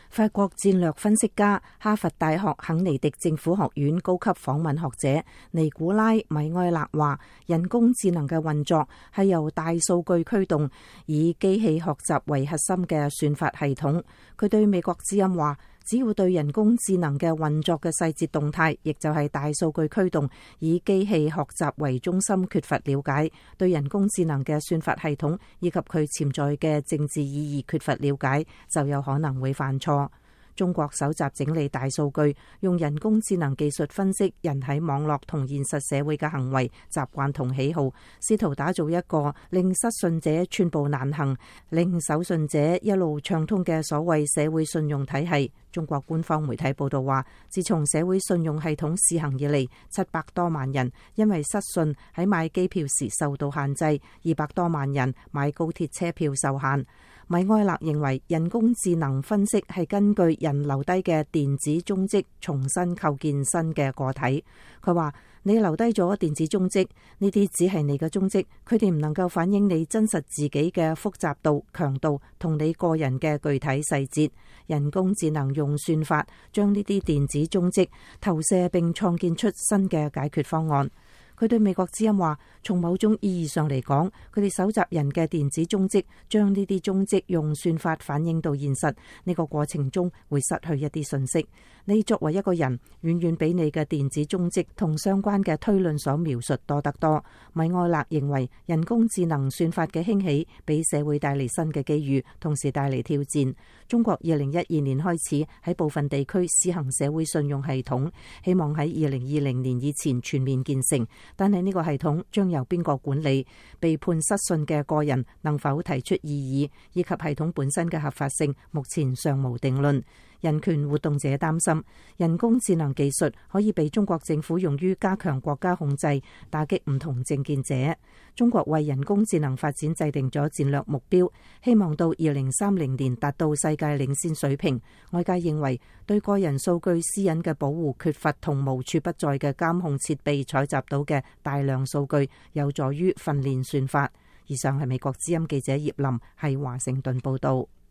法國戰略分析家、哈佛大學肯尼迪政府學院高級訪問學者尼古拉米埃勒話，人工智能嘅運作係由大數據驅動，以機器學習為核心嘅算法系統。佢對美國之音話，只要對人工智能嘅運作嘅細節動態，亦就係大數據驅動，以機器學習為中心缺乏了解，對人工智能嘅算法系統以及佢潛在嘅政治意義缺乏了解，就有可能會犯錯。中國搜集整理大數據，用人工智能技術分析人喺網絡同現實社會嘅行為、習慣同喜好，試圖打造一個令失信者寸步難行、令守信者一路暢通嘅所謂社會信用體系。中國官方媒體報道話，自從社會信用系統試行以嚟，700多萬人因為失信喺買機票時受到限制，200多萬人買高鐵車票受限。米埃勒認為，人工智能分析係根據人留低嘅電子蹤跡重新構建新嘅個體。佢話，你留低咗電子蹤跡，呢啲只係你嘅蹤跡，佢哋唔能夠反映你真實自己嘅複雜度、強度同你個人嘅具體細節。人工智能用算法將呢啲電子蹤跡投射並創建出新嘅解決方案。佢對美國之音話，從某種意義上嚟講，佢哋搜集人嘅電子蹤跡，將呢啲蹤跡用算法反映到現實，呢個過程中會失去一啲信息。你作為一個人，遠遠比你嘅電子蹤跡同相關嘅推論所描述多得多。米埃勒認為，人工智能算法嘅興起，俾社會帶嚟新嘅機遇，同時帶嚟挑戰。中國2012年開始喺部分地區施行社會信用系統，希望喺2020年以前全面建成。但係呢個系統將由邊個管理？被判失信嘅個人能否提出異議，以及系統本身嘅合法性，目前尚無定論。人權活動者擔心，人工智能技術可以被中國政府用於加強國家控制，打擊唔同政見者。中國為人工智能發展制定咗戰略目標，希望到2030年達到世界領先水平。外界認為，對個人數據私隱嘅保護缺乏同無處不在嘅監控設備採集到嘅大量數據，有助於訓練算法。以上係美國之音記者葉林喺華盛頓報道。